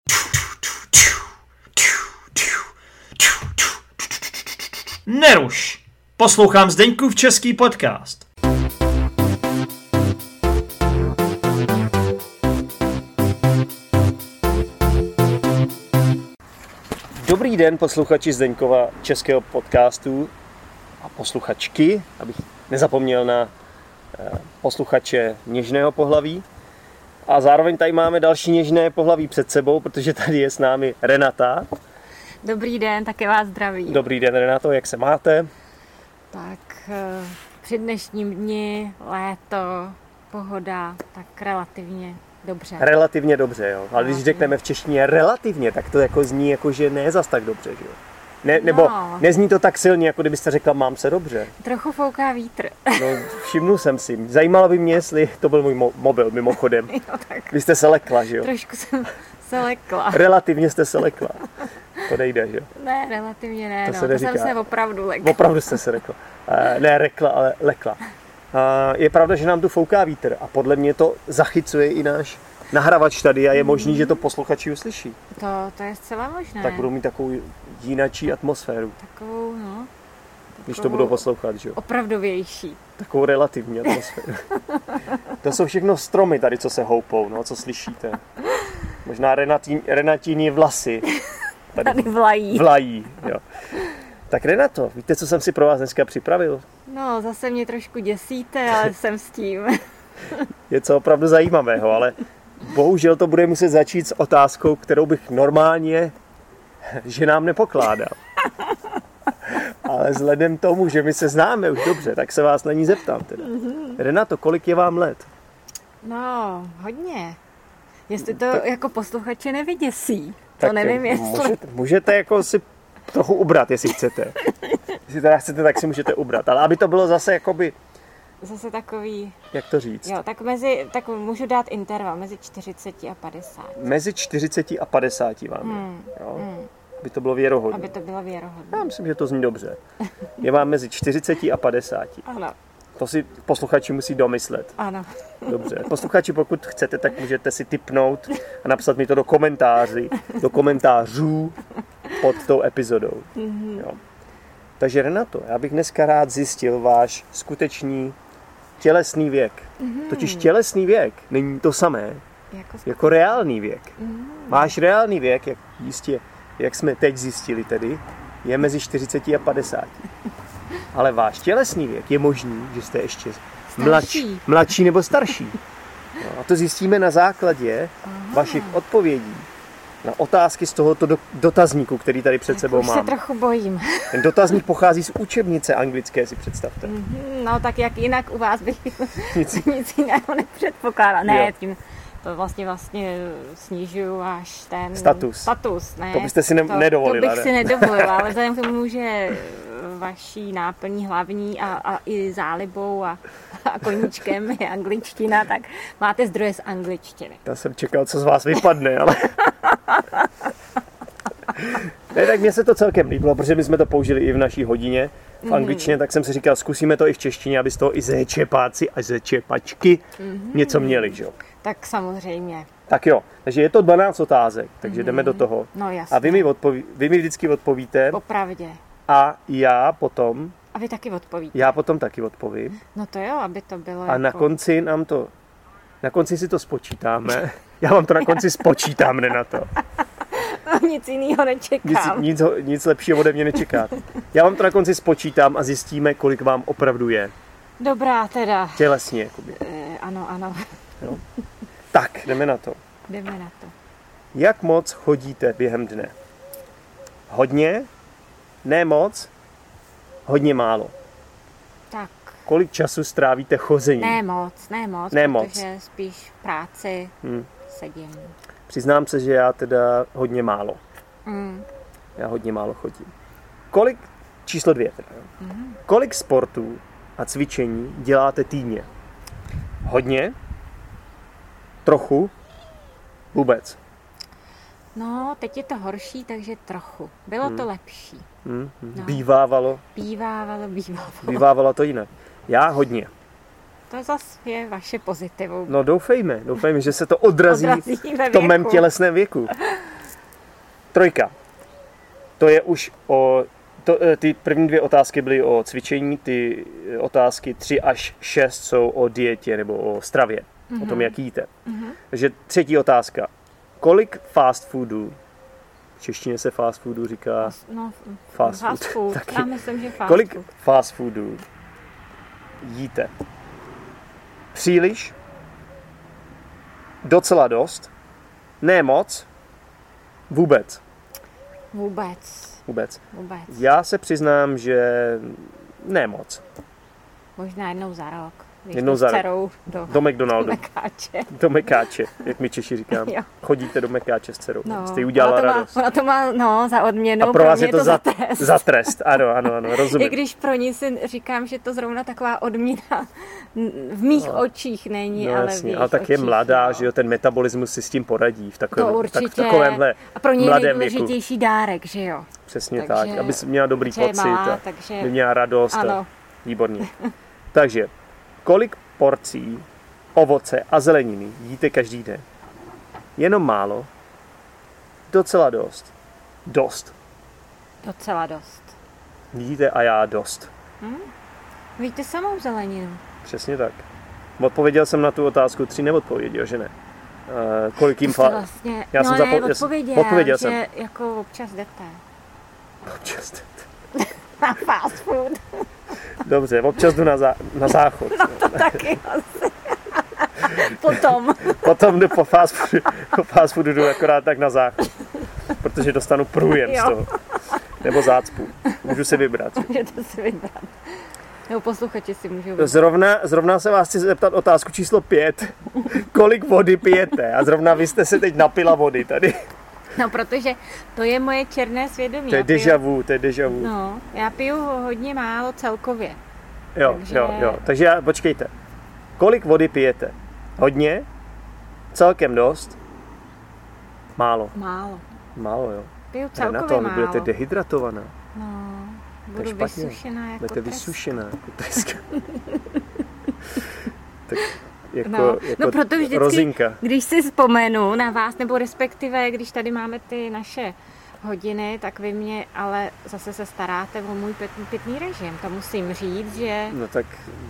Neruš! Poslouchám Zdeňkův český podcast. Dobrý den, posluchači Zdeňkova českého podcastu a posluchačky, abych nezapomněl na posluchače něžného pohlaví. A zároveň tady máme další něžné pohlaví před sebou, protože tady je s námi Renata. Dobrý den, také vás zdraví. Dobrý den, Renato, jak se máte? Tak při dnešním dni, léto, pohoda, tak relativně dobře. Relativně dobře, jo. Ale když řekneme v češtině relativně, tak to jako zní jako, že ne zas tak dobře, že jo. Ne, nebo nezní to tak silně, jako kdybyste řekla, mám se dobře. Trochu fouká vítr. No, všimnul jsem si. Zajímalo by mě, jestli to byl můj mobil mimochodem. Jo, tak. Vy jste se lekla, že jo? Trošku jsem se lekla. Relativně jste se lekla. To nejde, že jo? Ne, relativně ne, to to jsem se opravdu lekla. Opravdu jste se rekla. Ne rekla, ale lekla. Je pravda, že nám tu fouká vítr a podle mě to zachycuje i náš nahrávač tady a je možný, že to posluchači uslyší. To je zcela možné. Tak budou mít takovou jinačí atmosféru. Takovou, no. Když to budou poslouchat, že jo? Opravdovější. Takovou relativní atmosféru. To jsou všechno stromy tady, co se houpou, no, co slyšíte. Možná Renatíni vlasy. Tady vlají. Vlají, jo. Tak Renato, víte, co jsem si pro vás dneska připravil? No, zase mě trošku děsíte, ale jsem s tím. Je co opravdu zajímavého, ale bohužel to bude muset začít s otázkou, kterou bych normálně ženám nepokládal. Ale vzhledem tomu, že my se známe už dobře, tak se vás na ní zeptám teda. Renato, kolik je vám let? No, hodně. Jestli to jako posluchače nevyděsí. To tak nevím, jestli. Můžete jako si trochu ubrat, jestli chcete. Jestli teda chcete, tak si můžete ubrat. Ale aby to bylo zase jakoby... Zase takový... Jak to říct? Jo, tak můžu dát interval mezi 40 a 50. Mezi 40 a 50 vám je. Jo? Aby to bylo věrohodné. Aby to bylo věrohodné. Já myslím, že to zní dobře. Je vám mezi 40 a 50. Ano. To si posluchači musí domyslet. Ano. Dobře. Posluchači, pokud chcete, tak můžete si tipnout a napsat mi to do komentářů pod tou epizodou. Jo. Takže Renato, já bych dneska rád zjistil váš skutečný tělesný věk. Totiž tělesný věk není to samé jako reálný věk. Váš reálný věk, jak jsme teď zjistili tedy, je mezi 40 a 50. Ale váš tělesný věk je možný, že jste ještě mladší nebo starší. No, a to zjistíme na základě vašich odpovědí na otázky z tohoto dotazníku, který tady před sebou mám. Už se trochu bojím. Ten dotazník pochází z učebnice anglické, si představte. No tak jak jinak u vás bych nic jiného nepředpokládala. Ne, tím to vlastně snižuju až ten status. Ne, to byste si nedovolila. To bych si nedovolila, ale vzhledem k tomu, že vaší náplní hlavní a i zálibou a koníčkem je angličtina, tak máte zdroje z angličtiny. Já jsem čekal, co z vás vypadne, ale... Ne, tak mně se to celkem líbilo, protože my jsme to použili i v naší hodině v angličtině, tak jsem si říkal, zkusíme to i v češtině, aby z toho i zečepáci a zečepačky něco měli, že jo? Tak samozřejmě. Tak jo, takže je to 12 otázek, takže jdeme do toho. No jasně. A vy mi vždycky odpovíte. Popravdě. A já potom... A vy taky odpovíte. Já potom taky odpovím. No to jo, aby to bylo a jako... na konci si to spočítáme. Já vám to na konci spočítám, Renato. Nic jiného nečekám. Nic lepšího ode mě nečekáte. Já vám to na konci spočítám a zjistíme, kolik vám opravdu je. Dobrá teda. Tělesně, jakoby. Ano. Jo. Tak, jdeme na to. Jak moc chodíte během dne? Hodně? Ne moc? Hodně málo? Tak. Kolik času strávíte chozením? Ne moc, protože spíš v práci sedím. Přiznám se, že já teda hodně málo. Já hodně málo chodím. Číslo 2 teda. Kolik sportů a cvičení děláte týdně? Hodně? Trochu? Vůbec? No, teď je to horší, takže trochu. Bylo to lepší. No. Bývávalo. Bývávalo to jinak. Já hodně. To zase je vaše pozitivum. No doufejme, že se to odrazí v tom mém tělesném věku. Trojka. To je už o... ty první 2 otázky byly o cvičení, ty otázky 3 až 6 jsou o dietě nebo o stravě, o tom, jak jíte. Takže 3. otázka. Kolik fast foodů, v češtině se fast foodu říká fast food. Taky. Já myslím, že Kolik fast foodů jíte? Příliš? Docela dost? Ne moc? Vůbec? Vůbec. Já se přiznám, že ne moc. Možná jednou za rok. Jednou za rok. Do McDonaldu. Do Mekáče, jak my Češi říkáme. Chodíte do Mekáče s dcerou. Jste jí udělala radost. Ona to má za odměnu. A pro vás je to za trest. Za trest, ano, rozumím. I když pro ní si říkám, že to zrovna taková odměna v mých očích není, ale jasně, ale tak je mladá, že jo, ten metabolismus si s tím poradí v takovémhle a pro ní je nejdůležitější dárek, že jo. Přesně tak, aby měla dobrý pocit malá, aby měla radost. Ano. Výborný. Takže, kolik porcí ovoce a zeleniny jíte každý den? Jenom málo? Docela dost? Docela dost. Jíte a já dost. Víte samou zeleninu. Přesně tak. Odpověděl jsem na tu otázku 3, neodpověděl, že ne? Kolik jim vlastně... Já jsem odpověděl že jako občas jdete. Občas jdete. Na fast food. Dobře, občas jdu na záchod. No to taky asi. Potom jdu po fast foodu jdu akorát tak na záchod. Protože dostanu průjem z toho. Nebo zácpu. Můžu si vybrat. Můžete si vybrat. Nebo posluchači si můžou vybrat. Zrovna se vás chci zeptat otázku číslo 5. Kolik vody pijete? A zrovna vy jste se teď napila vody tady. No, protože to je moje černé svědomí. To je déjà vu. No, já piju hodně málo celkově. Jo. Takže počkejte. Kolik vody pijete? Hodně? Celkem dost? Málo, jo. Piju celkově málo. Budete dehydratovaná. No, budu vysušená jako budete vysušená jako teska. Tak jako proto vždycky, rozinka. Když si vzpomenu na vás, nebo respektive, když tady máme ty naše hodiny, tak vy mě ale zase se staráte o můj pitný režim. To musím říct, že tak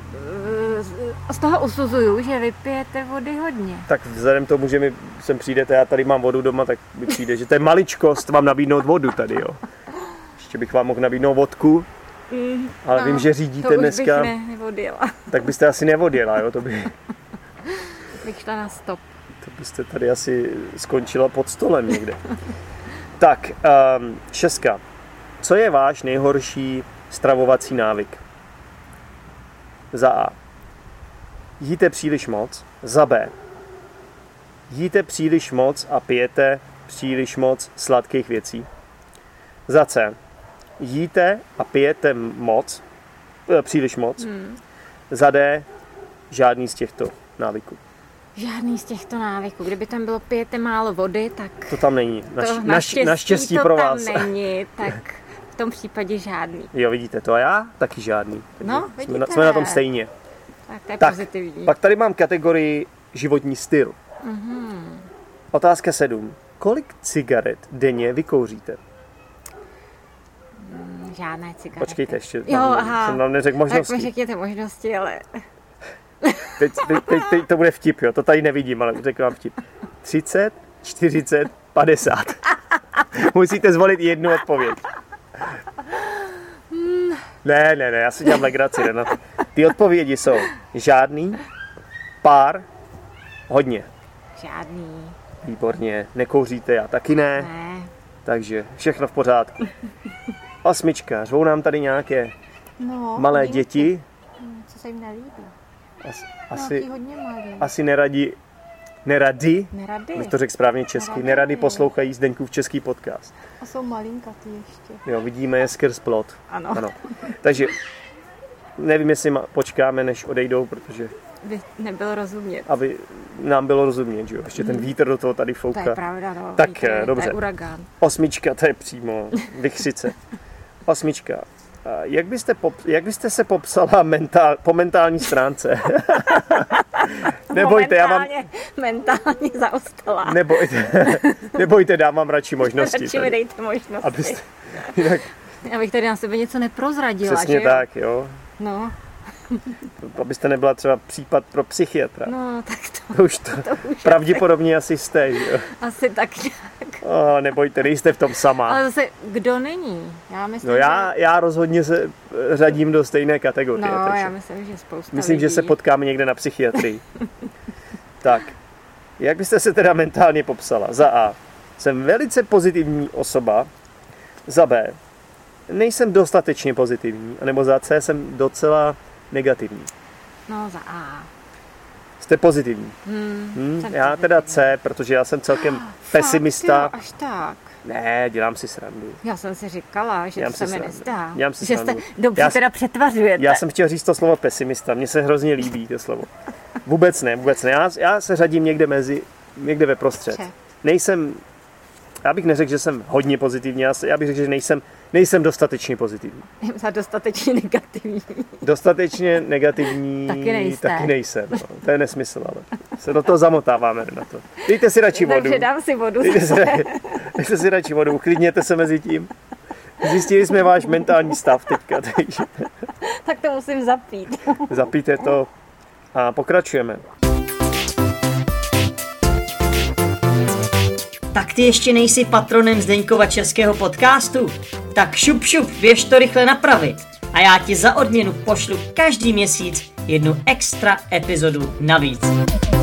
z toho usuzuju, že vy pijete vody hodně. Tak vzhledem tomu, že mi sem přijdete, já tady mám vodu doma, tak mi přijde, že to je maličkost vám nabídnout vodu tady, jo. Ještě bych vám mohl nabídnout vodku, ale vím, že řídíte dneska. To už bych neodjela. Tak byste asi neodjela, jo, to by... Bych šla na stop. To byste tady asi skončila pod stolem někde. Tak, 6. Co je váš nejhorší stravovací návyk? Za A. Jíte příliš moc. Za B. Jíte příliš moc a pijete příliš moc sladkých věcí. Za C. Jíte a pijete příliš moc. Za D. Žádný z těchto návyků. Žádný z těchto návyků. Kdyby tam bylo pijete málo vody, tak... To tam není. Naštěstí to pro vás. To tam není, tak v tom případě žádný. Jo, vidíte to a já? Taky žádný. No, vidíte. Jsme na tom stejně. Tak to je pozitivní. Pak tady mám kategorii životní styl. Otázka 7. Kolik cigaret denně vykouříte? Žádné cigarety. Počkejte, ještě jsem nám neřekl možnosti. Tak mi řekněte možnosti, ale... Teď to bude vtip, jo. To tady nevidím, ale řeknu vám vtip. 30, 40, 50. Musíte zvolit jednu odpověď. Ne, já si dělám legraci. Ty odpovědi jsou žádný, pár, hodně. Žádný. Výborně, nekouříte, já taky ne. Takže všechno v pořádku. 8. Řvou nám tady nějaké malé děti. Co se jim nelíbí? Asi neradi, bych to řekl správně česky, neradi poslouchají Zdeňkův český podcast. A jsou malinkatý ještě. Jo, vidíme je skrz plot. Ano. Takže nevím, jestli počkáme, než odejdou, protože... By nebylo rozumět. Aby nám bylo rozumět, že jo. Ještě ten vítr do toho tady fouká. To je pravda, no. Tak vítr, dobře. To je uragán. 8, to je přímo vichřice. 8. Jak byste se popsala po mentální stránce? Nebojte, já mám... Mentálně zaostalá. Nebojte, dám vám radši možnosti. Radši mi dejte možnosti. Abyste... Jinak... Abych tady na sebe něco neprozradila, Přesně že jo? tak, jo. No. Abyste nebyla třeba případ pro psychiatra. No, tak To už pravděpodobně asi jste, že jo. asi tak nějak. Nebojte, nejste v tom sama. Ale zase, kdo není? Já myslím, já rozhodně se řadím do stejné kategorie. No, takže já myslím, že spousta myslím, lidí. že se potkáme někde na psychiatrii. Tak, jak byste se teda mentálně popsala? Za A. Jsem velice pozitivní osoba. Za B. Nejsem dostatečně pozitivní. Anebo za C. Jsem docela negativní. No, za A. Jste pozitivní. Já teda C, protože já jsem celkem pesimista. Fakt, jo, až tak. Ne, dělám si srandu. Já jsem si říkala, že to se mi nezdá. Dělám si že jste srandu. dobře teda přetvařujete. Já jsem chtěl říct to slovo pesimista. Mně se hrozně líbí to slovo. Vůbec ne. Já se řadím někde ve prostřed. Nejsem, já bych neřekl, že jsem hodně pozitivní, já bych řekl, že nejsem dostatečně pozitivní. Za dostatečně negativní. Dostatečně negativní taky nejsem. No. To je nesmysl, ale se do toho zamotáváme na to. Dejte si radši vodu. Takže dám si vodu. Dejte si radši vodu, uklidněte se mezi tím. Zjistili jsme váš mentální stav teďka. Takže... Tak to musím zapít. Zapijte to a pokračujeme. Tak ty ještě nejsi patronem Zdeňkova českého podcastu? Tak šup, běž to rychle napravit. A já ti za odměnu pošlu každý měsíc jednu extra epizodu navíc.